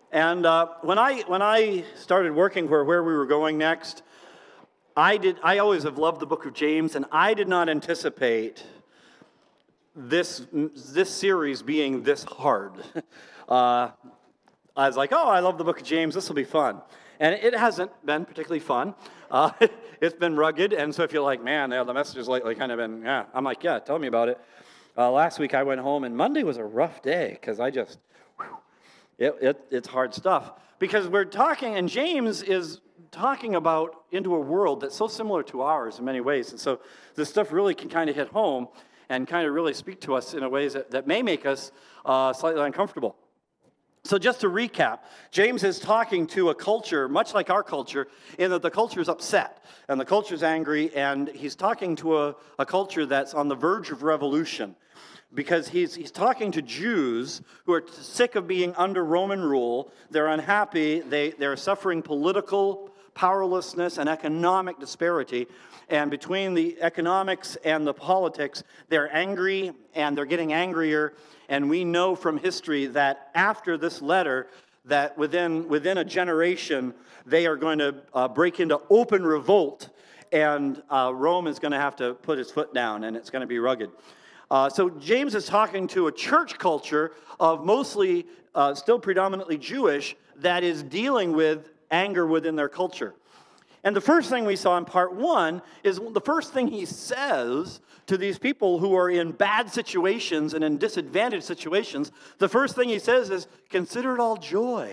And when I started working where we were going next, I always have loved the book of James, and I did not anticipate this series being this hard. I was like, oh, I love the book of James. This will be fun. And it hasn't been particularly fun. It's been rugged, and so if you're like, man, the message has lately kind of been, yeah. I'm like, yeah, tell me about it. Last week I went home, and Monday was a rough day, because it's hard stuff. Because we're talking, and James is talking about into a world that's so similar to ours in many ways. And so this stuff really can kind of hit home and kind of really speak to us in a ways that may make us slightly uncomfortable. So just to recap, James is talking to a culture, much like our culture, in that the culture is upset, and the culture is angry, and he's talking to a culture that's on the verge of revolution, because he's talking to Jews who are sick of being under Roman rule. They're unhappy. They're suffering political powerlessness and economic disparity, and between the economics and the politics, they're angry, and they're getting angrier. And we know from history that after this letter, that within a generation, they are going to break into open revolt, and Rome is going to have to put its foot down, and it's going to be rugged. So James is talking to a church culture of mostly, still predominantly Jewish, that is dealing with anger within their culture. And the first thing we saw in part 1 is the first thing he says to these people who are in bad situations and in disadvantaged situations. The first thing he says is, consider it all joy.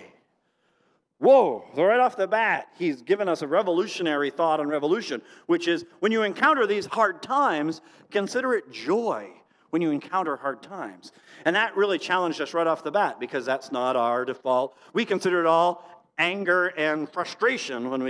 Whoa, so right off the bat, he's given us a revolutionary thought on revolution, which is when you encounter these hard times, consider it joy when you encounter hard times. And that really challenged us right off the bat, because that's not our default. We consider it all anger and frustration when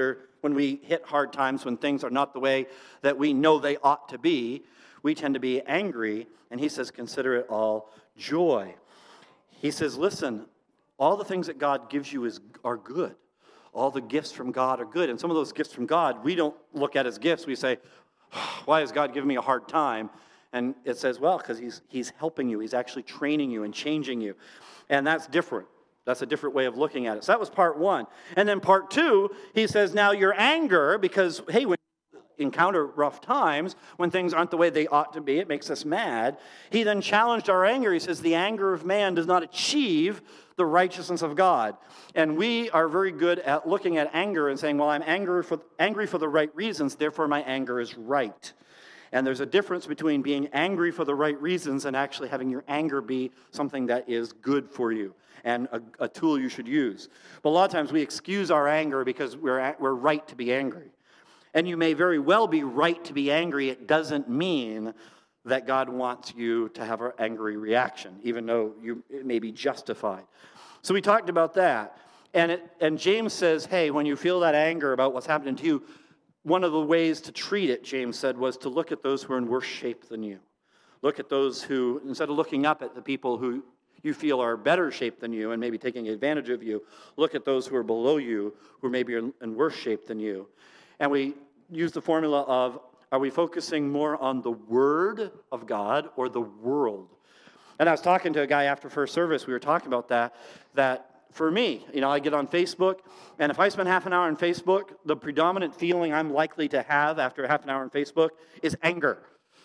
we hit hard times, when things are not the way that we know they ought to be. We tend to be angry, and he says, consider it all joy. He says, listen, all the things that God gives you are good. All the gifts from God are good, and some of those gifts from God, we don't look at as gifts. We say, why is God giving me a hard time? And it says, well, because he's helping you. He's actually training you and changing you, and that's different. That's a different way of looking at it. So that was part 1. And then part 2, he says, now your anger, because, hey, when you encounter rough times, when things aren't the way they ought to be, it makes us mad. He then challenged our anger. He says, the anger of man does not achieve the righteousness of God. And we are very good at looking at anger and saying, well, I'm angry for the right reasons, therefore my anger is right. And there's a difference between being angry for the right reasons and actually having your anger be something that is good for you and a tool you should use. But a lot of times we excuse our anger because we're right to be angry. And you may very well be right to be angry. It doesn't mean that God wants you to have an angry reaction, even though it may be justified. So we talked about that. And James says, hey, when you feel that anger about what's happening to you, one of the ways to treat it, James said, was to look at those who are in worse shape than you. Look at those who, instead of looking up at the people who you feel are better shape than you and maybe taking advantage of you, look at those who are below you, who maybe are in worse shape than you. And we use the formula of, are we focusing more on the Word of God or the world? And I was talking to a guy after first service, we were talking about that for me, I get on Facebook, and if I spend half an hour on Facebook, the predominant feeling I'm likely to have after half an hour on Facebook is anger.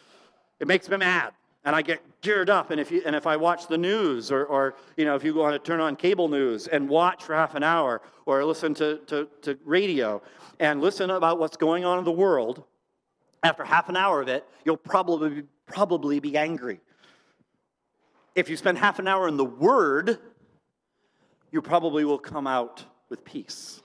It makes me mad, and I get geared up. And if I watch the news, or if you want to turn on cable news and watch for half an hour, or listen to radio and listen about what's going on in the world, after half an hour of it, you'll probably be angry. If you spend half an hour in the Word, you probably will come out with peace.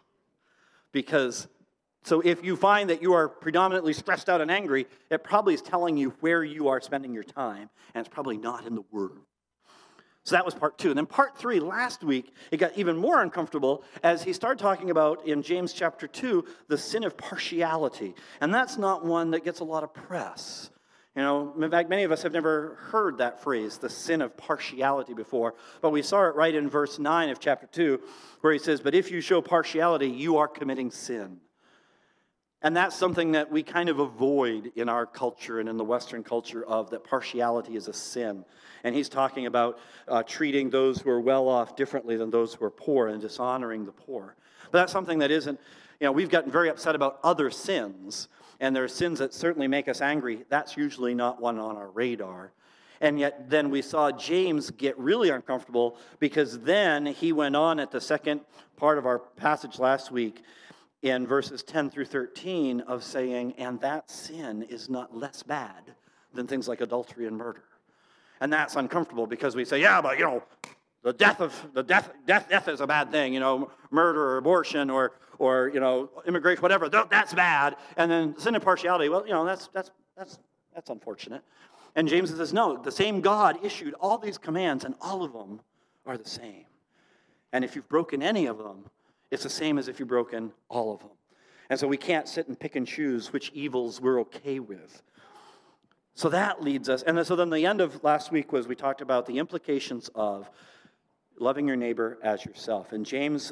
So if you find that you are predominantly stressed out and angry, it probably is telling you where you are spending your time, and it's probably not in the Word. So that was part 2. And then part 3, last week, it got even more uncomfortable as he started talking about, in James chapter 2, the sin of partiality. And that's not one that gets a lot of press. In fact, many of us have never heard that phrase, the sin of partiality, before. But we saw it right in verse 9 of chapter 2, where he says, but if you show partiality, you are committing sin. And that's something that we kind of avoid in our culture and in the Western culture, of that partiality is a sin. And he's talking about treating those who are well off differently than those who are poor and dishonoring the poor. But that's something that isn't, we've gotten very upset about other sins, and there are sins that certainly make us angry. That's usually not one on our radar. And yet then we saw James get really uncomfortable, because then he went on at the second part of our passage last week in verses 10 through 13 of saying, and that sin is not less bad than things like adultery and murder. And that's uncomfortable, because we say, yeah, but death is a bad thing, murder or abortion or immigration, whatever, that's bad. And then sin and partiality, well, that's unfortunate. And James says, no, the same God issued all these commands, and all of them are the same. And if you've broken any of them, it's the same as if you've broken all of them. And so we can't sit and pick and choose which evils we're okay with. So that leads us, and so then the end of last week was we talked about the implications of loving your neighbor as yourself. And James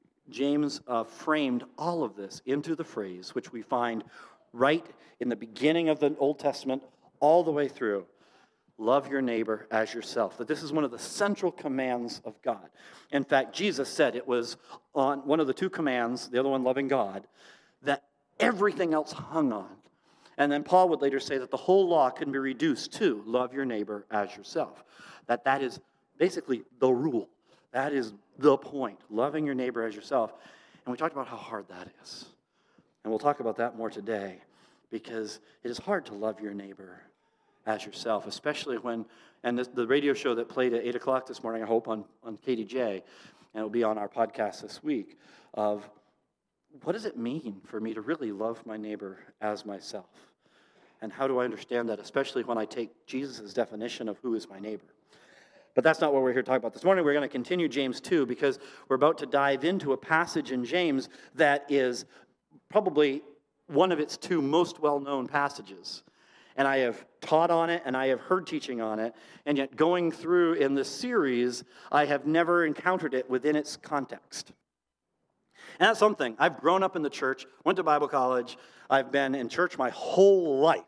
framed all of this into the phrase, which we find right in the beginning of the Old Testament, all the way through. Love your neighbor as yourself. That this is one of the central commands of God. In fact, Jesus said it was on one of the two commands, the other one loving God, that everything else hung on. And then Paul would later say that the whole law can be reduced to love your neighbor as yourself. That is basically the rule. That is the point, loving your neighbor as yourself. And we talked about how hard that is. And we'll talk about that more today, because it is hard to love your neighbor as yourself, especially when, and the radio show that played at 8 o'clock this morning, I hope, on KDJ, and it'll be on our podcast this week, of what does it mean for me to really love my neighbor as myself? And how do I understand that, especially when I take Jesus' definition of who is my neighbor? But that's not what we're here to talk about this morning. We're going to continue James 2, because we're about to dive into a passage in James that is probably one of its two most well-known passages. And I have taught on it, and I have heard teaching on it, and yet going through in this series, I have never encountered it within its context. And that's something. I've grown up in the church, went to Bible college, I've been in church my whole life,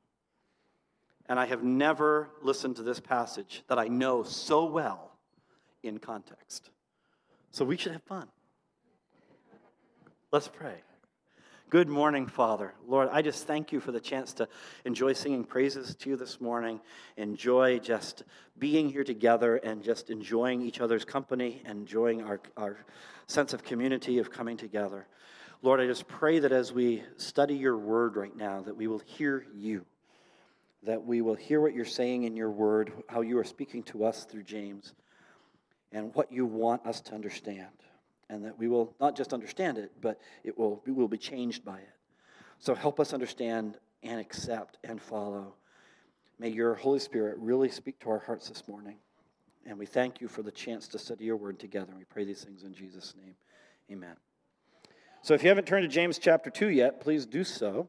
and I have never listened to this passage that I know so well in context. So we should have fun. Let's pray. Good morning, Father. Lord, I just thank you for the chance to enjoy singing praises to you this morning, enjoy just being here together and just enjoying each other's company, enjoying our sense of community of coming together. Lord, I just pray that as we study your word right now, that we will hear you, that we will hear what you're saying in your word, how you are speaking to us through James, and what you want us to understand. And that we will not just understand it, but we will be changed by it. So help us understand and accept and follow. May your Holy Spirit really speak to our hearts this morning. And we thank you for the chance to study your word together. We pray these things in Jesus' name. Amen. So if you haven't turned to James chapter 2 yet, please do so.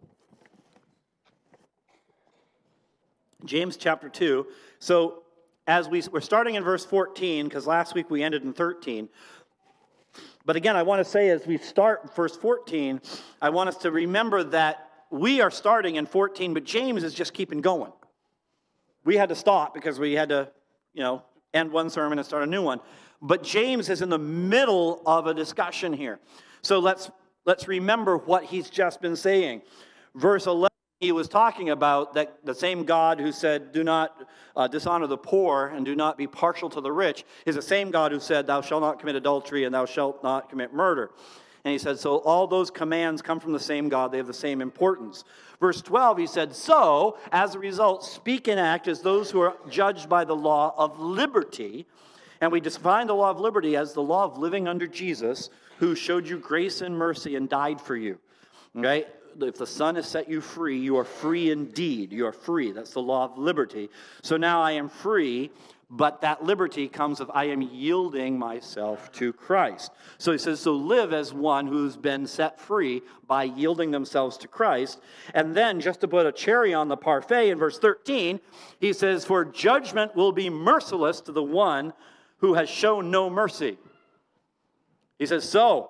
James chapter 2. So as we're starting in verse 14, because last week we ended in 13. But again, I want to say as we start verse 14, I want us to remember that we are starting in 14, but James is just keeping going. We had to stop because we had to, end one sermon and start a new one. But James is in the middle of a discussion here. So let's remember what he's just been saying. Verse 11. He was talking about that the same God who said, do not dishonor the poor and do not be partial to the rich, is the same God who said, thou shalt not commit adultery and thou shalt not commit murder. And he said, so all those commands come from the same God. They have the same importance. Verse 12, he said, so as a result, speak and act as those who are judged by the law of liberty. And we define the law of liberty as the law of living under Jesus, who showed you grace and mercy and died for you. Okay? If the Son has set you free, you are free indeed. You are free. That's the law of liberty. So now I am free, but that liberty comes of I am yielding myself to Christ. So he says, so live as one who's been set free by yielding themselves to Christ. And then, just to put a cherry on the parfait, in verse 13, he says, for judgment will be merciless to the one who has shown no mercy. He says, so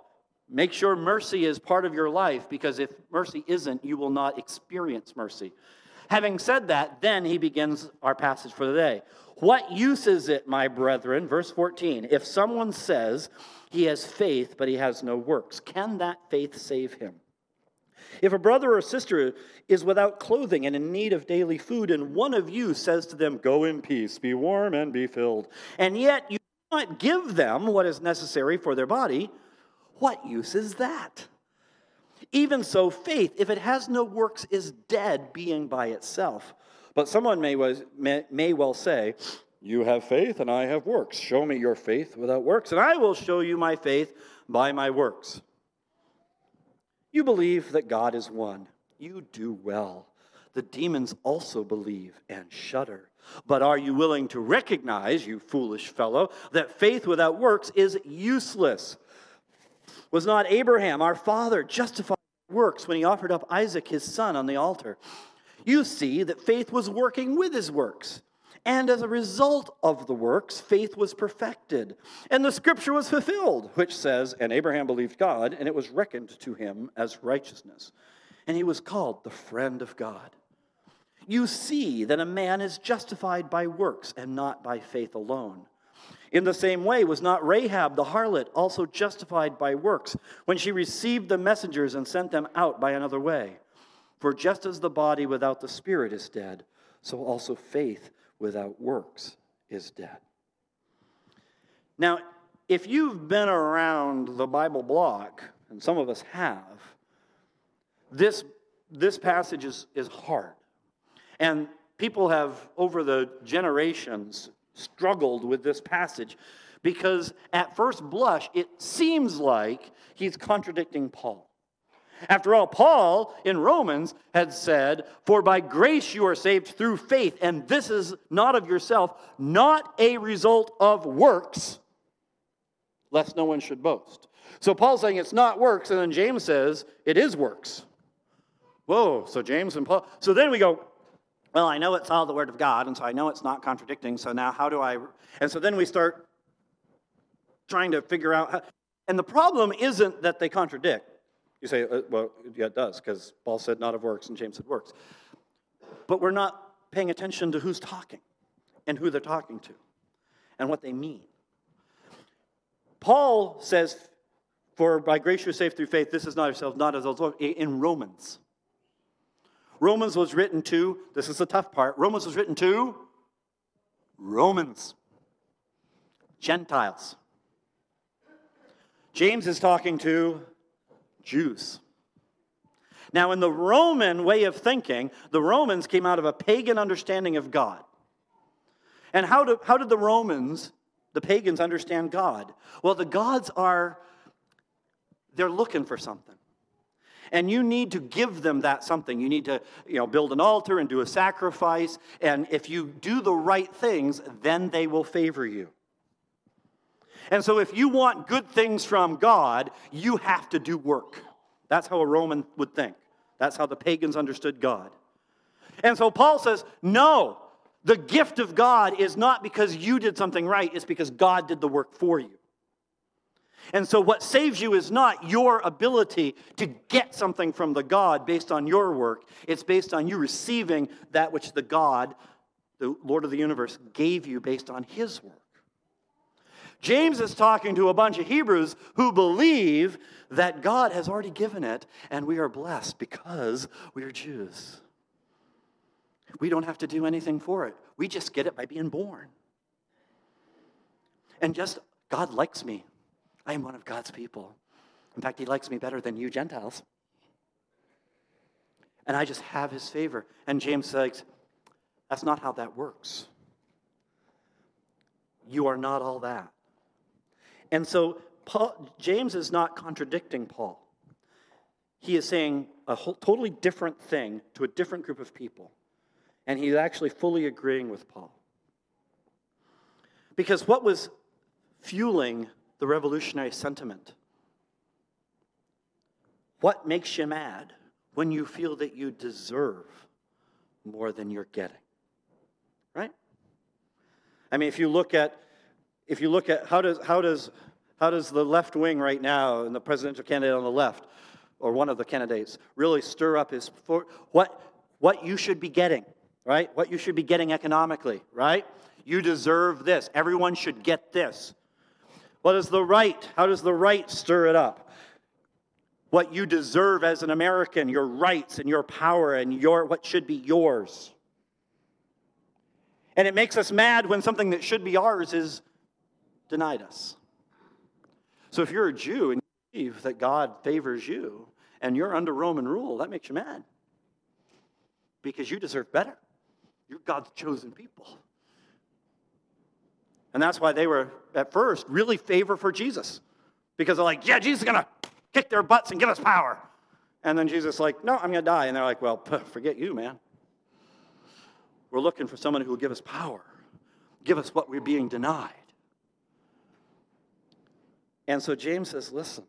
Make sure mercy is part of your life, because if mercy isn't, you will not experience mercy. Having said that, then he begins our passage for the day. What use is it, my brethren, verse 14, if someone says he has faith but he has no works? Can that faith save him? If a brother or sister is without clothing and in need of daily food, and one of you says to them, go in peace, be warm and be filled, and yet you do not give them what is necessary for their body, what use is that? Even so, faith, if it has no works, is dead, being by itself. But someone may well say, you have faith and I have works. Show me your faith without works, and I will show you my faith by my works. You believe that God is one. You do well. The demons also believe and shudder. But are you willing to recognize, you foolish fellow, that faith without works is useless? Was not Abraham, our father, justified by works when he offered up Isaac, his son, on the altar? You see that faith was working with his works. And as a result of the works, faith was perfected. And the scripture was fulfilled, which says, and Abraham believed God, and it was reckoned to him as righteousness. And he was called the friend of God. You see that a man is justified by works and not by faith alone. In the same way, was not Rahab the harlot also justified by works when she received the messengers and sent them out by another way? For just as the body without the spirit is dead, so also faith without works is dead. Now, if you've been around the Bible block, and some of us have, this passage is hard. And people have, over the generations, struggled with this passage because at first blush, it seems like he's contradicting Paul. After all, Paul in Romans had said, for by grace you are saved through faith, and this is not of yourself, not a result of works, lest no one should boast. So Paul's saying it's not works, and then James says it is works. Whoa, so James and Paul. So then we go, well, I know it's all the word of God, and so I know it's not contradicting, so now how do I... And so then we start trying to figure out how... And the problem isn't that they contradict. You say, well, yeah, it does, because Paul said not of works and James said works. But we're not paying attention to who's talking and who they're talking to and what they mean. Paul says, for by grace you're saved through faith, this is not yourselves, not as others, in Romans. Romans was written to, this is the tough part, Romans was written to Romans, Gentiles. James is talking to Jews. Now, in the Roman way of thinking, the Romans came out of a pagan understanding of God. And how did the Romans, the pagans, understand God? Well, the gods they're looking for something. And you need to give them that something. You need to, build an altar and do a sacrifice. And if you do the right things, then they will favor you. And so if you want good things from God, you have to do work. That's how a Roman would think. That's how the pagans understood God. And so Paul says, no, the gift of God is not because you did something right, it's because God did the work for you. And so what saves you is not your ability to get something from the God based on your work. It's based on you receiving that which the God, the Lord of the universe, gave you based on his work. James is talking to a bunch of Hebrews who believe that God has already given it, and we are blessed because we are Jews. We don't have to do anything for it. We just get it by being born. And just, God likes me. I am one of God's people. In fact, he likes me better than you Gentiles. And I just have his favor. And James says, that's not how that works. You are not all that. And so James is not contradicting Paul. He is saying a totally different thing to a different group of people. And he's actually fully agreeing with Paul. Because what was fueling the revolutionary sentiment? What makes you mad when you feel that you deserve more than you're getting? Right? I mean, if you look at how does How does the left wing right now, and the presidential candidate on the left, or one of the candidates, really stir up what you should be getting, right? What you should be getting economically, right? You deserve this. Everyone should get this. What is the right? How does the right stir it up? What you deserve as an American, your rights and your power and what should be yours. And it makes us mad when something that should be ours is denied us. So if you're a Jew and you believe that God favors you and you're under Roman rule, that makes you mad. Because you deserve better. You're God's chosen people. And that's why they were, at first, really favor for Jesus. Because they're like, yeah, Jesus is going to kick their butts and give us power. And then Jesus is like, no, I'm going to die. And they're like, well, forget you, man. We're looking for someone who will give us power. Give us what we're being denied. And so James says, listen,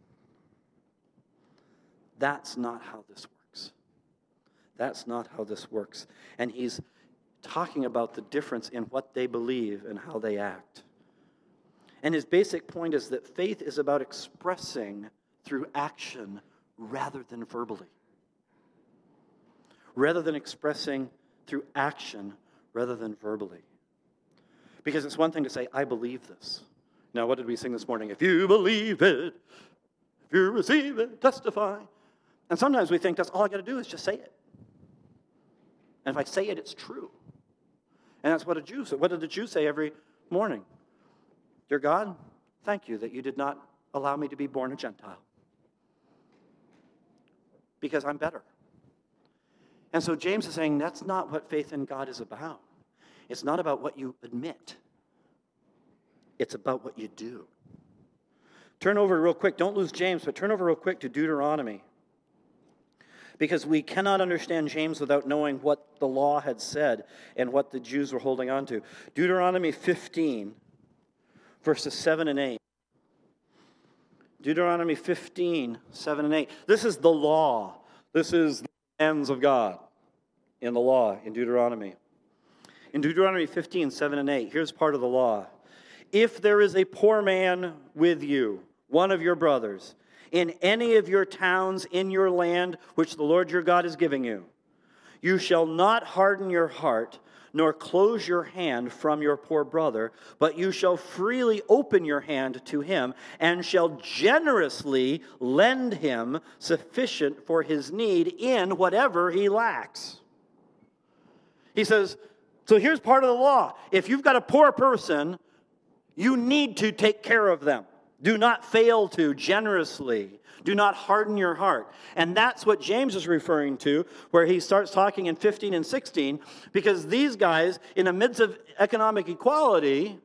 that's not how this works. That's not how this works. And he's talking about the difference in what they believe and how they act. And his basic point is that faith is about expressing through action rather than verbally. Rather than expressing through action rather than verbally. Because it's one thing to say, I believe this. Now, what did we sing this morning? If you believe it, if you receive it, testify. And sometimes we think that's all I got to do is just say it. And if I say it, it's true. And that's what a Jew said. What did the Jew say every morning? Dear God, thank you that you did not allow me to be born a Gentile. Because I'm better. And so James is saying that's not what faith in God is about. It's not about what you admit. It's about what you do. Turn over real quick. Don't lose James, but turn over real quick to Deuteronomy. Because we cannot understand James without knowing what the law had said and what the Jews were holding on to. Deuteronomy 15, verses 7 and 8. Deuteronomy 15, 7 and 8. This is the law. This is the commands of God in the law in Deuteronomy. In Deuteronomy 15, 7 and 8, here's part of the law. If there is a poor man with you, one of your brothers, in any of your towns in your land which the Lord your God is giving you, you shall not harden your heart, nor close your hand from your poor brother, but you shall freely open your hand to him, and shall generously lend him sufficient for his need in whatever he lacks. He says, so here's part of the law. If you've got a poor person, you need to take care of them. Do not fail to generously. Do not harden your heart. And that's what James is referring to, where he starts talking in 15 and 16, because these guys, in the midst of economic equality,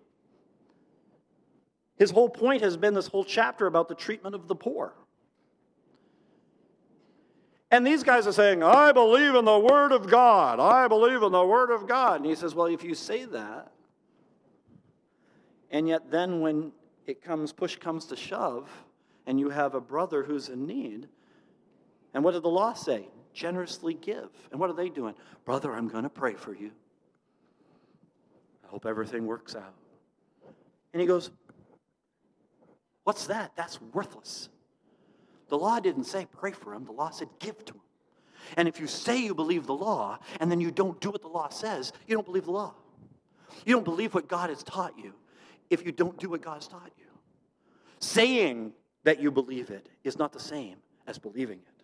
his whole point has been this whole chapter about the treatment of the poor. And these guys are saying, I believe in the Word of God. I believe in the Word of God. And he says, well, if you say that, and yet then when push comes to shove, and you have a brother who's in need, and what did the law say? Generously give. And what are they doing? Brother, I'm going to pray for you. I hope everything works out. And he goes, what's that? That's worthless. The law didn't say pray for him. The law said give to him. And if you say you believe the law, and then you don't do what the law says, you don't believe the law. You don't believe what God has taught you if you don't do what God has taught you. Saying that you believe it is not the same as believing it.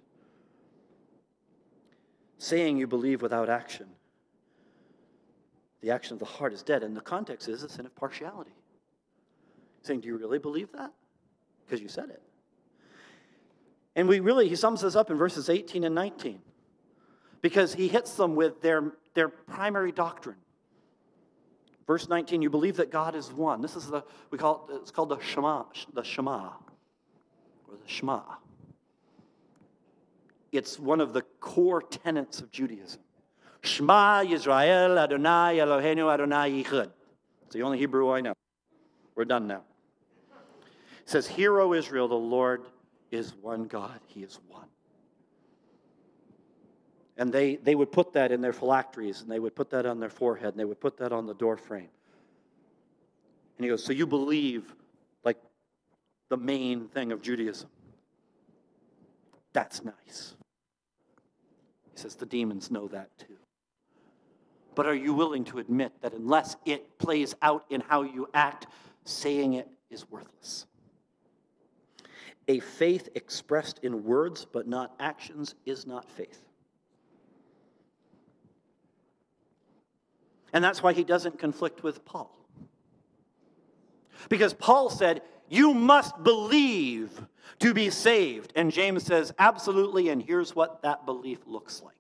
Saying you believe without action. The action of the heart is dead. And the context is a sin of partiality. Saying, do you really believe that? Because you said it. And he sums this up in verses 18 and 19. Because he hits them with their primary doctrine. Verse 19, you believe that God is one. This is it's called the Shema, or the Shema. It's one of the core tenets of Judaism. Shema Yisrael Adonai Eloheinu Adonai Yichud. It's the only Hebrew I know. We're done now. It says, hear, O Israel, the Lord is one God. He is one. And they would put that in their phylacteries, and they would put that on their forehead, and they would put that on the door frame. And he goes, so you believe like the main thing of Judaism. That's nice. He says the demons know that too. But are you willing to admit that unless it plays out in how you act, saying it is worthless? A faith expressed in words but not actions is not faith. And that's why he doesn't conflict with Paul. Because Paul said, you must believe to be saved. And James says, absolutely, and here's what that belief looks like.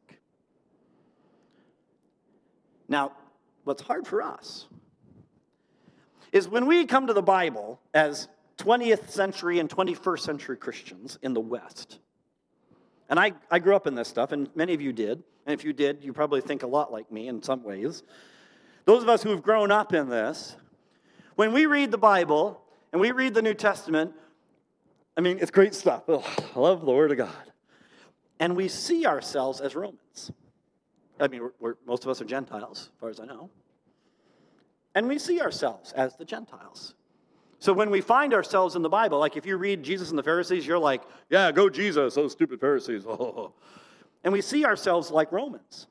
Now, what's hard for us is when we come to the Bible as 20th century and 21st century Christians in the West, and I grew up in this stuff, and many of you did, and if you did, you probably think a lot like me in some ways. Those of us who have grown up in this, when we read the Bible and we read the New Testament, I mean, it's great stuff. Oh, I love the Word of God. And we see ourselves as Romans. I mean, most of us are Gentiles, as far as I know. And we see ourselves as the Gentiles. So when we find ourselves in the Bible, like if you read Jesus and the Pharisees, you're like, yeah, go Jesus, those stupid Pharisees. Oh. And we see ourselves like Romans.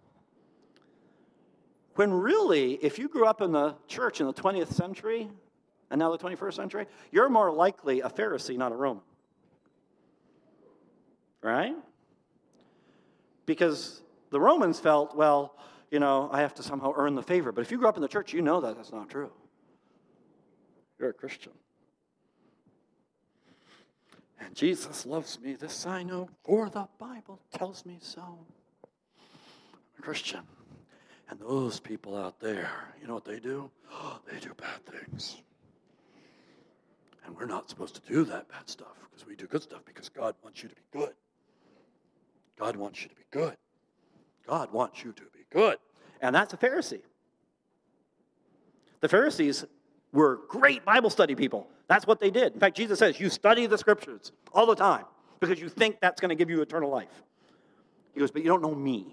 When really, if you grew up in the church in the 20th century, and now the 21st century, you're more likely a Pharisee, not a Roman. Right? Because the Romans felt, well, you know, I have to somehow earn the favor. But if you grew up in the church, you know that that's not true. You're a Christian. And Jesus loves me, this I know, for the Bible tells me so. I'm a Christian. And those people out there, you know what they do? They do bad things. And we're not supposed to do that bad stuff because we do good stuff because God wants you to be good. God wants you to be good. God wants you to be good. And that's a Pharisee. The Pharisees were great Bible study people. That's what they did. In fact, Jesus says, you study the scriptures all the time because you think that's going to give you eternal life. He goes, but you don't know me.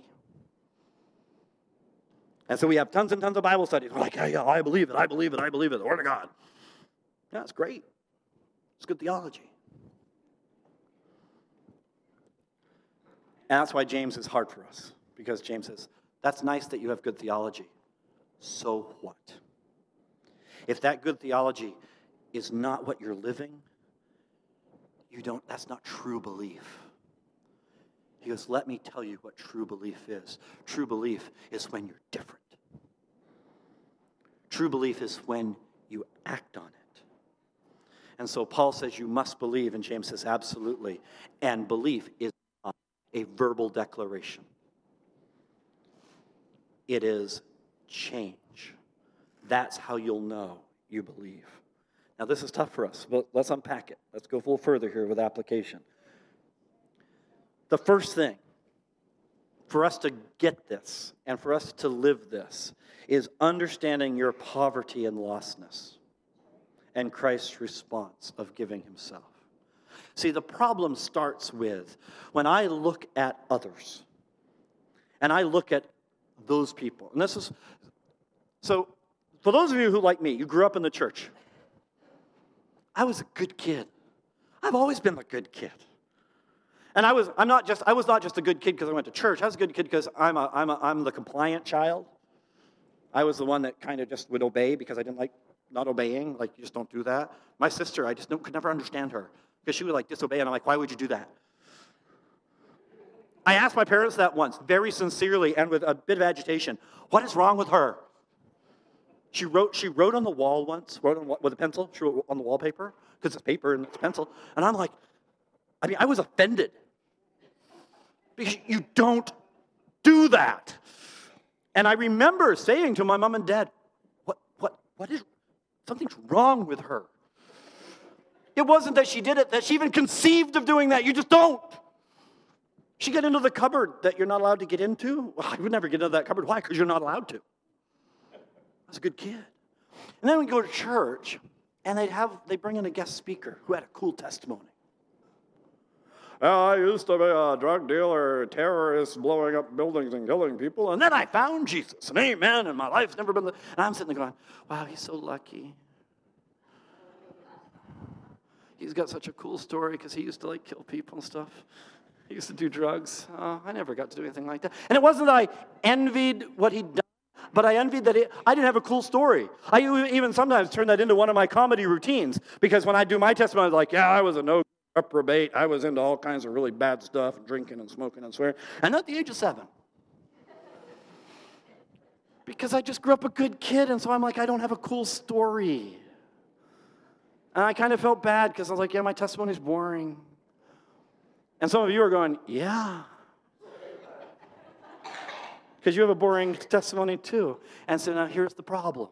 And so we have tons and tons of Bible studies. We're like, yeah, I believe it, I believe it, I believe it, the Word of God. Yeah, it's great. It's good theology. And that's why James is hard for us. Because James says, that's nice that you have good theology. So what? If that good theology is not what you're living, that's not true belief. He goes, let me tell you what true belief is. True belief is when you're different. True belief is when you act on it. And so Paul says you must believe, and James says absolutely. And belief is not a verbal declaration. It is change. That's how you'll know you believe. Now this is tough for us, but let's unpack it. Let's go a little further here with application. The first thing for us to get this and for us to live this is understanding your poverty and lostness and Christ's response of giving himself. See, the problem starts with when I look at others and I look at those people. And this is, so for those of you who, like me, you grew up in the church, I was a good kid. I've always been a good kid. And I was not just a good kid because I went to church. I was a good kid because I'm the compliant child. I was the one that kind of just would obey because I didn't like not obeying. Like, you just don't do that. My sister, I just could never understand her because she would like disobey, and I'm like, why would you do that? I asked my parents that once, very sincerely and with a bit of agitation. What is wrong with her? She wrote on the wall once, with a pencil. She wrote on the wallpaper because it's paper and it's pencil. And I'm like, I was offended. Because you don't do that. And I remember saying to my mom and dad, what is, something's wrong with her. It wasn't that she did it, that she even conceived of doing that. You just don't. She got into the cupboard that you're not allowed to get into. Well, I would never get into that cupboard. Why? Because you're not allowed to. I was a good kid. And then we go to church, and they bring in a guest speaker who had a cool testimony. I used to be a drug dealer, a terrorist, blowing up buildings and killing people, and then I found Jesus, and amen, and my life's never been... And I'm sitting there going, wow, he's so lucky. he's got such a cool story because he used to like kill people and stuff. He used to do drugs. I never got to do anything like that. And it wasn't that I envied what he'd done, but I envied that I didn't have a cool story. I even sometimes turn that into one of my comedy routines, because when I do my testimony, I was like, yeah, I was a no reprobate. I was into all kinds of really bad stuff, drinking and smoking and swearing. And at the age of 7. Because I just grew up a good kid, and so I'm like, I don't have a cool story. And I kind of felt bad because I was like, yeah, my testimony's boring. And some of you are going, yeah. Because you have a boring testimony too. And so now here's the problem.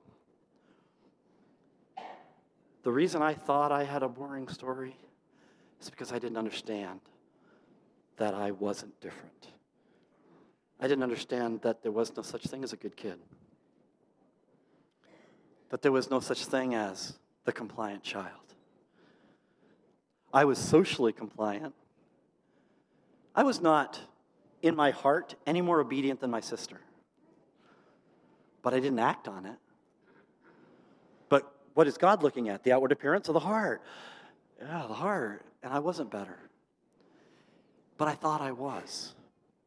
The reason I thought I had a boring story is because I didn't understand that I wasn't different. I didn't understand that there was no such thing as a good kid. That there was no such thing as the compliant child. I was socially compliant. I was not, in my heart, any more obedient than my sister. But I didn't act on it. But what is God looking at? The outward appearance of the heart. Yeah, the heart. And I wasn't better. But I thought I was.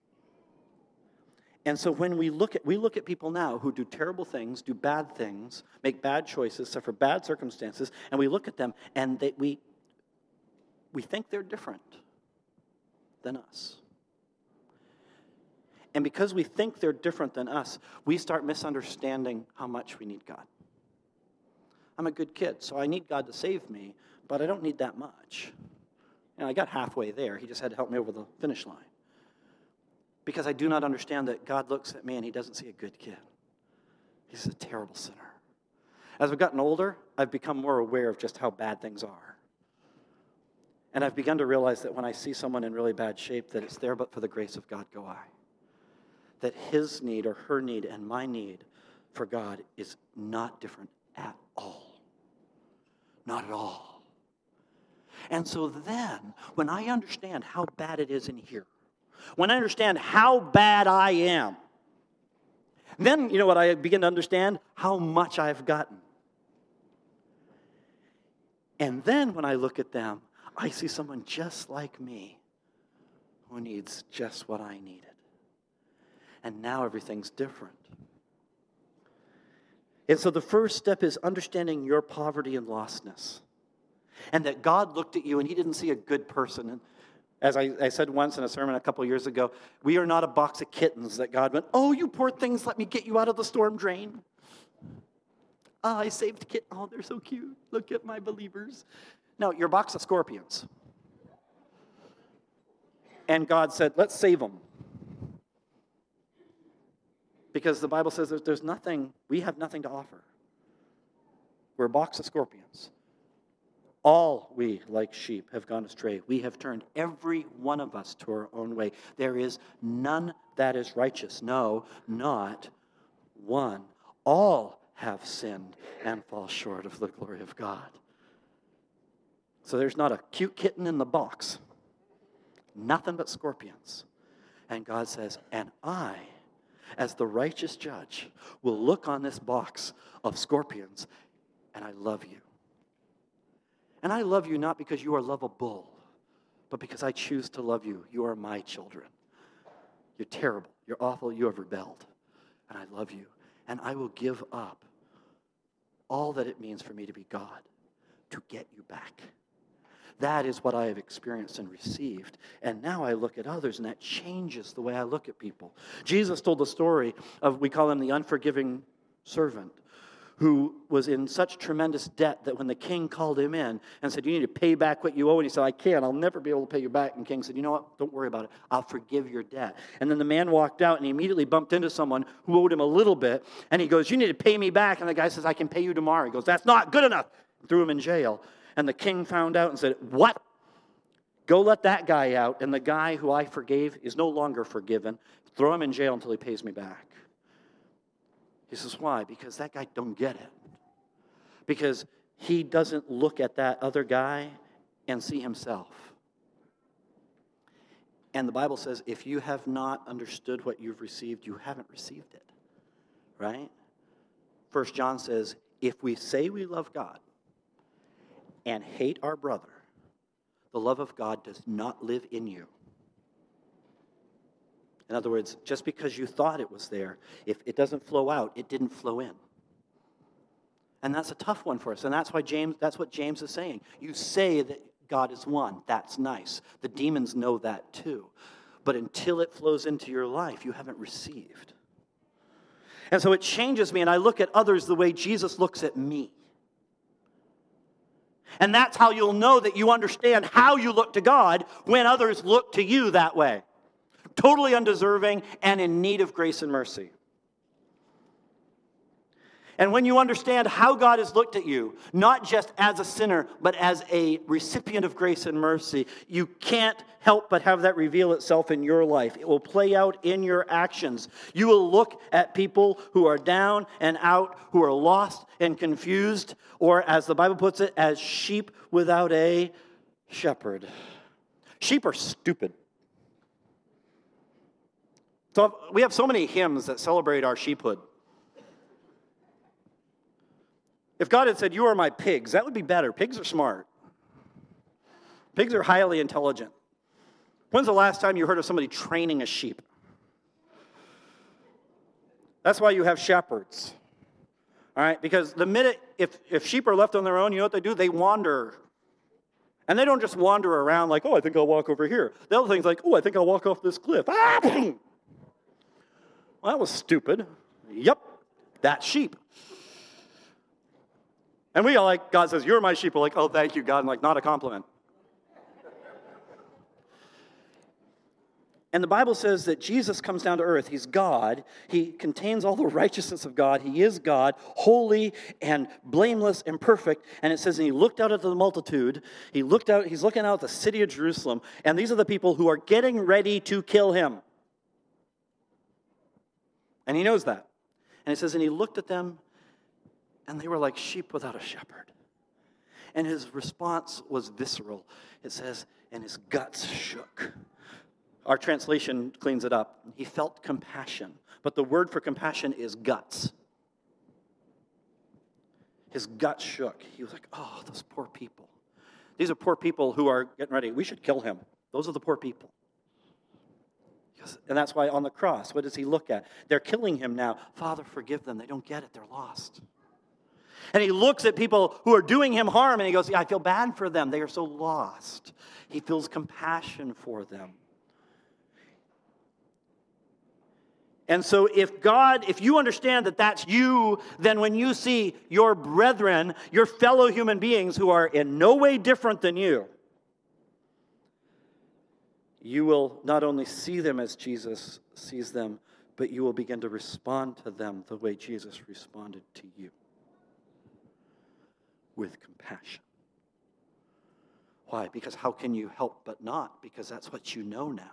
And so when we look at people now who do terrible things, do bad things, make bad choices, suffer bad circumstances, and we look at them and we think they're different than us. And because we think they're different than us, we start misunderstanding how much we need God. I'm a good kid, so I need God to save me, but I don't need that much. And I got halfway there. He just had to help me over the finish line. Because I do not understand that God looks at me and he doesn't see a good kid. He's a terrible sinner. As I've gotten older, I've become more aware of just how bad things are. And I've begun to realize that when I see someone in really bad shape, that it's there but for the grace of God go I. That his need or her need and my need for God is not different at all. Not at all. And so then, when I understand how bad it is in here, when I understand how bad I am, then, you know what, I begin to understand how much I've gotten. And then when I look at them, I see someone just like me who needs just what I needed. And now everything's different. And so the first step is understanding your poverty and lostness. And that God looked at you and he didn't see a good person. And as I said once in a sermon a couple years ago, we are not a box of kittens that God went, oh, you poor things, let me get you out of the storm drain. I saved kittens. Oh, they're so cute. Look at my believers. No, you're a box of scorpions. And God said, let's save them. Because the Bible says there's nothing, we have nothing to offer. We're a box of scorpions. All we, like sheep, have gone astray. We have turned every one of us to our own way. There is none that is righteous. No, not one. All have sinned and fall short of the glory of God. So there's not a cute kitten in the box. Nothing but scorpions. And God says, and I, as the righteous judge, will look on this box of scorpions, and I love you. And I love you not because you are lovable, but because I choose to love you. You are my children. You're terrible. You're awful. You have rebelled. And I love you. And I will give up all that it means for me to be God to get you back. That is what I have experienced and received. And now I look at others, and that changes the way I look at people. Jesus told the story of, we call him the unforgiving servant, who was in such tremendous debt that when the king called him in and said, you need to pay back what you owe, and he said, I can't, I'll never be able to pay you back. And the king said, you know what, don't worry about it, I'll forgive your debt. And then the man walked out, and he immediately bumped into someone who owed him a little bit, and he goes, you need to pay me back. And the guy says, I can pay you tomorrow. He goes, that's not good enough. Threw him in jail. And the king found out and said, what? Go let that guy out, and the guy who I forgave is no longer forgiven. Throw him in jail until he pays me back. He says, why? Because that guy don't get it. Because he doesn't look at that other guy and see himself. And the Bible says, if you have not understood what you've received, you haven't received it. Right? 1 John says, if we say we love God and hate our brother, the love of God does not live in you. In other words, just because you thought it was there, if it doesn't flow out, it didn't flow in. And that's a tough one for us. And that's what James is saying. You say that God is one. That's nice. The demons know that too. But until it flows into your life, you haven't received. And so it changes me, and I look at others the way Jesus looks at me. And that's how you'll know that you understand how you look to God when others look to you that way. Totally undeserving and in need of grace and mercy. And when you understand how God has looked at you, not just as a sinner, but as a recipient of grace and mercy, you can't help but have that reveal itself in your life. It will play out in your actions. You will look at people who are down and out, who are lost and confused, or as the Bible puts it, as sheep without a shepherd. Sheep are stupid. So we have so many hymns that celebrate our sheephood. If God had said, "You are my pigs," that would be better. Pigs are smart. Pigs are highly intelligent. When's the last time you heard of somebody training a sheep? That's why you have shepherds. All right? Because the minute, if sheep are left on their own, you know what they do? They wander. And they don't just wander around like, "Oh, I think I'll walk over here." The other thing's like, "Oh, I think I'll walk off this cliff." Ah! Well, that was stupid. Yep, that's sheep. And we are like, God says, "You're my sheep." We're like, "Oh, thank you, God." And like, not a compliment. And the Bible says that Jesus comes down to earth. He's God. He contains all the righteousness of God. He is God, holy and blameless and perfect. And it says, and he looked out at the multitude. He's looking out at the city of Jerusalem. And these are the people who are getting ready to kill him. And he knows that. And it says, and he looked at them, and they were like sheep without a shepherd. And his response was visceral. It says, and his guts shook. Our translation cleans it up. He felt compassion. But the word for compassion is guts. His guts shook. He was like, "Oh, those poor people. These are poor people who are getting ready. We should kill him. Those are the poor people." And that's why on the cross, what does he look at? They're killing him now. "Father, forgive them. They don't get it. They're lost." And he looks at people who are doing him harm, and he goes, "Yeah, I feel bad for them. They are so lost." He feels compassion for them. And so if you understand that that's you, then when you see your brethren, your fellow human beings who are in no way different than you, you will not only see them as Jesus sees them, but you will begin to respond to them the way Jesus responded to you. With compassion. Why? Because how can you help but not? Because that's what you know now.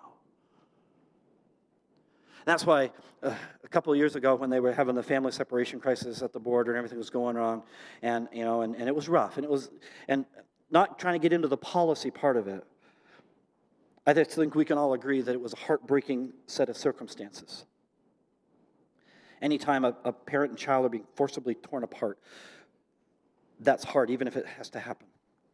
That's why a couple of years ago when they were having the family separation crisis at the border and everything was going wrong, and it was rough, and not trying to get into the policy part of it, I just think we can all agree that it was a heartbreaking set of circumstances. Anytime a parent and child are being forcibly torn apart, that's hard, even if it has to happen.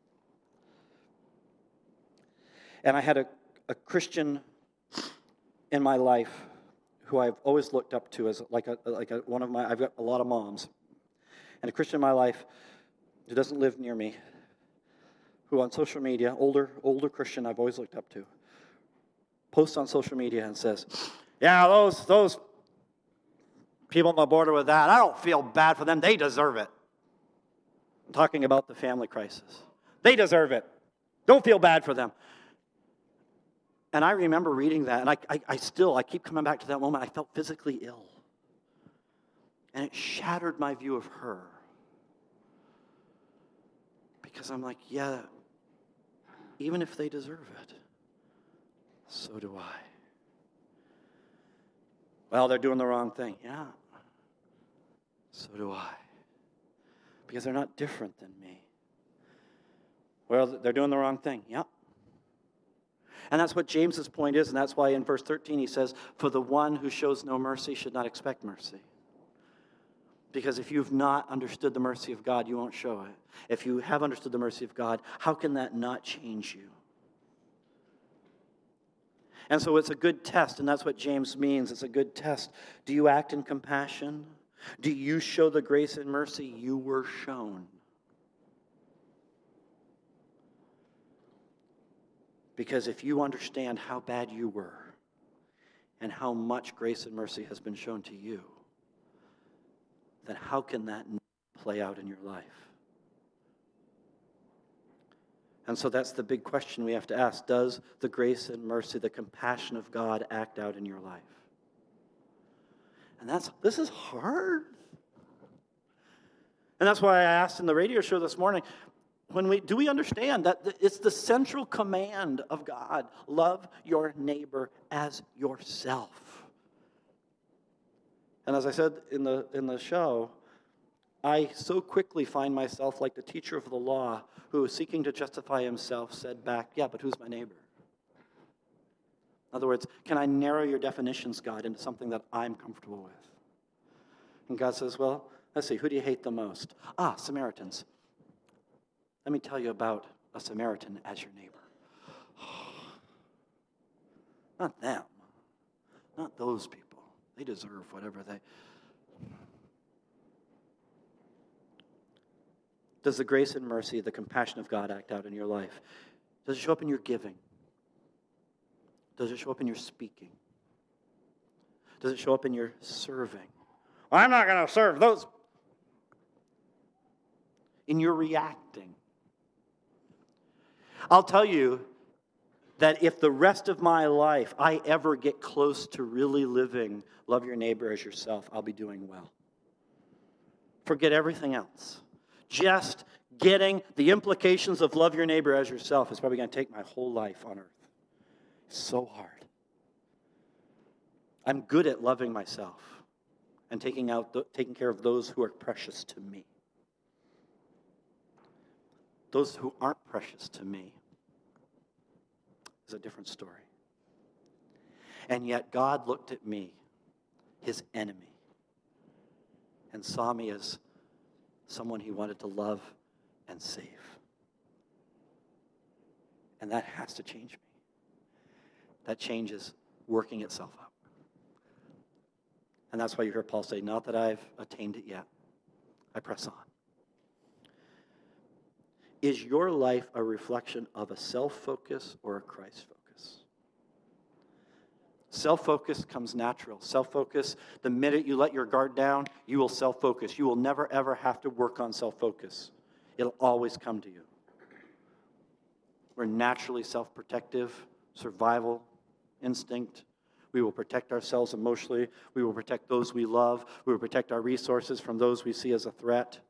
And I had a Christian in my life who I've always looked up to as one of my, I've got a lot of moms, and a Christian in my life who doesn't live near me, who on social media, older Christian I've always looked up to, posts on social media and says, "Yeah, those people on the border with that, I don't feel bad for them. They deserve it." I'm talking about the family crisis. They deserve it. Don't feel bad for them. And I remember reading that, and I keep coming back to that moment. I felt physically ill. And it shattered my view of her. Because I'm like, yeah, even if they deserve it, so do I. Well, they're doing the wrong thing. Yeah, so do I. Because they're not different than me. Well, they're doing the wrong thing. Yeah. And that's what James's point is, and that's why in verse 13 he says, "For the one who shows no mercy should not expect mercy." Because if you've not understood the mercy of God, you won't show it. If you have understood the mercy of God, how can that not change you? And so it's a good test, and that's what James means. It's a good test. Do you act in compassion? Do you show the grace and mercy you were shown? Because if you understand how bad you were and how much grace and mercy has been shown to you, then how can that play out in your life? And so that's the big question we have to ask. Does the grace and mercy, the compassion of God act out in your life? And this is hard. And that's why I asked in the radio show this morning, do we understand that it's the central command of God? Love your neighbor as yourself. And as I said in the show, I so quickly find myself like the teacher of the law who, seeking to justify himself, said back, yeah, but who's my neighbor? In other words, can I narrow your definitions, God, into something that I'm comfortable with? And God says, well, let's see, who do you hate the most? Samaritans. Let me tell you about a Samaritan as your neighbor. Not them. Not those people. They deserve whatever they... Does the grace and mercy, the compassion of God act out in your life? Does it show up in your giving? Does it show up in your speaking? Does it show up in your serving? Well, I'm not going to serve those. In your reacting. I'll tell you that if the rest of my life I ever get close to really living, love your neighbor as yourself, I'll be doing well. Forget everything else. Just getting the implications of love your neighbor as yourself is probably going to take my whole life on earth. It's so hard. I'm good at loving myself and taking care of those who are precious to me. Those who aren't precious to me is a different story. And yet God looked at me, his enemy, and saw me as someone he wanted to love and save. And that has to change me. That change is working itself out. And that's why you hear Paul say, not that I've attained it yet. I press on. Is your life a reflection of a self-focus or a Christ focus? Self-focus comes natural. Self-focus, the minute you let your guard down, you will self-focus. You will never, ever have to work on self-focus. It'll always come to you. We're naturally self-protective, survival instinct. We will protect ourselves emotionally. We will protect those we love. We will protect our resources from those we see as a threat.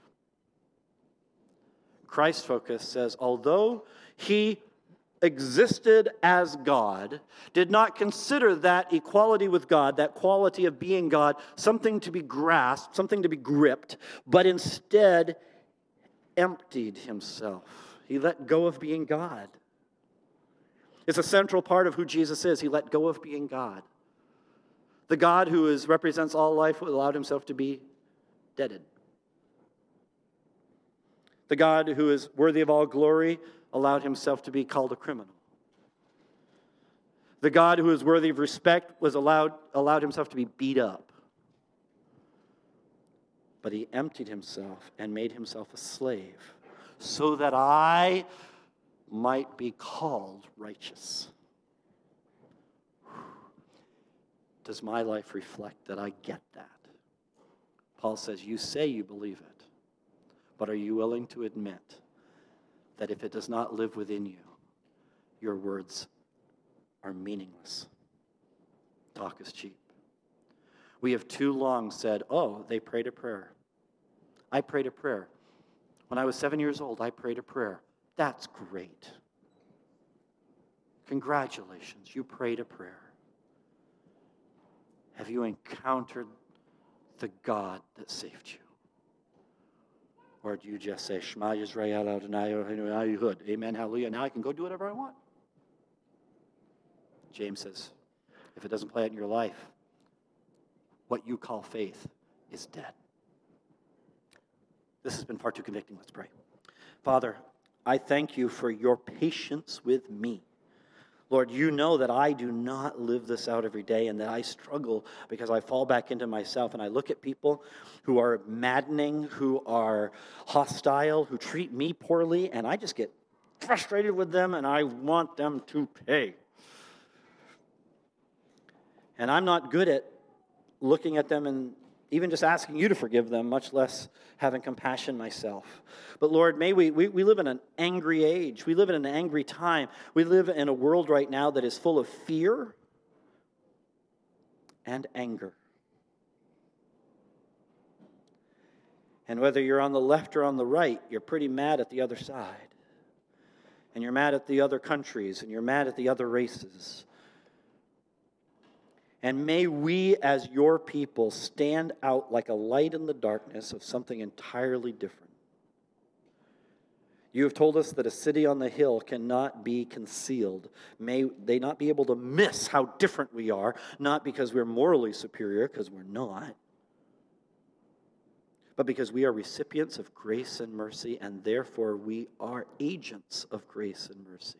Christ focus says, although he existed as God, did not consider that equality with God, that quality of being God, something to be grasped, something to be gripped, but instead emptied himself. He let go of being God. It's a central part of who Jesus is. He let go of being God. The God who represents all life allowed himself to be deaded. The God who is worthy of all glory allowed himself to be called a criminal. The God who is worthy of respect allowed himself to be beat up. But he emptied himself and made himself a slave so that I might be called righteous. Does my life reflect that I get that? Paul says, you say you believe it, but are you willing to admit that if it does not live within you, your words are meaningless? Talk is cheap. We have too long said, oh, they prayed a prayer. I prayed a prayer. When I was 7 years old, I prayed a prayer. That's great. Congratulations, you prayed a prayer. Have you encountered the God that saved you? Or do you just say, Shema Yisrael Adonai Eloheinu Echad, amen, hallelujah, now I can go do whatever I want? James says, if it doesn't play out in your life, what you call faith is dead. This has been far too convicting. Let's pray. Father, I thank you for your patience with me. Lord, you know that I do not live this out every day and that I struggle because I fall back into myself and I look at people who are maddening, who are hostile, who treat me poorly, and I just get frustrated with them and I want them to pay. And I'm not good at looking at them and even just asking you to forgive them, much less having compassion myself. But Lord, may we live in an angry age. We live in an angry time. We live in a world right now that is full of fear and anger. And whether you're on the left or on the right, you're pretty mad at the other side. And you're mad at the other countries, and you're mad at the other races. And may we, as your people, stand out like a light in the darkness of something entirely different. You have told us that a city on the hill cannot be concealed. May they not be able to miss how different we are, not because we're morally superior, because we're not, but because we are recipients of grace and mercy, and therefore we are agents of grace and mercy.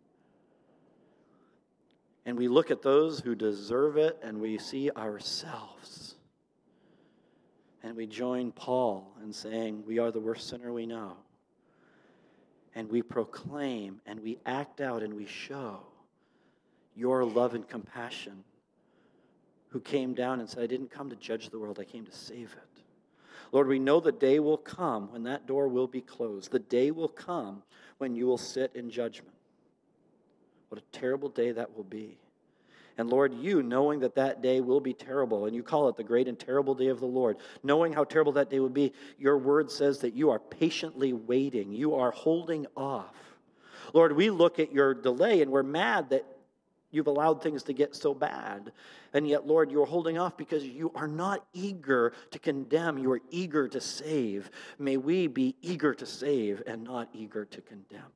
And we look at those who deserve it, and we see ourselves. And we join Paul in saying, we are the worst sinner we know. And we proclaim, and we act out, and we show your love and compassion, who came down and said, I didn't come to judge the world, I came to save it. Lord, we know the day will come when that door will be closed. The day will come when you will sit in judgment. What a terrible day that will be. And Lord, you, knowing that that day will be terrible, and you call it the great and terrible day of the Lord, knowing how terrible that day will be, your word says that you are patiently waiting. You are holding off. Lord, we look at your delay, and we're mad that you've allowed things to get so bad. And yet, Lord, you're holding off because you are not eager to condemn. You are eager to save. May we be eager to save and not eager to condemn.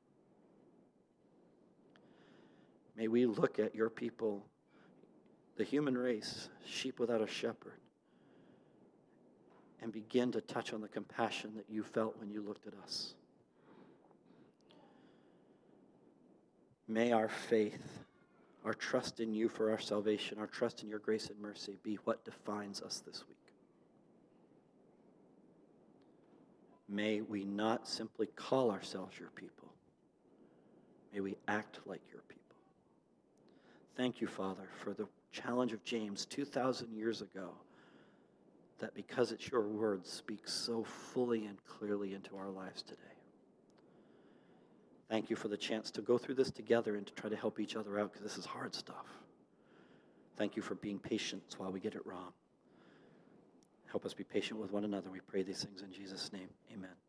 May we look at your people, the human race, sheep without a shepherd, and begin to touch on the compassion that you felt when you looked at us. May our faith, our trust in you for our salvation, our trust in your grace and mercy be what defines us this week. May we not simply call ourselves your people. May we act like your people. Thank you, Father, for the challenge of James 2,000 years ago, that because it's your word speaks so fully and clearly into our lives today. Thank you for the chance to go through this together and to try to help each other out, because this is hard stuff. Thank you for being patient while we get it wrong. Help us be patient with one another. We pray these things in Jesus' name. Amen.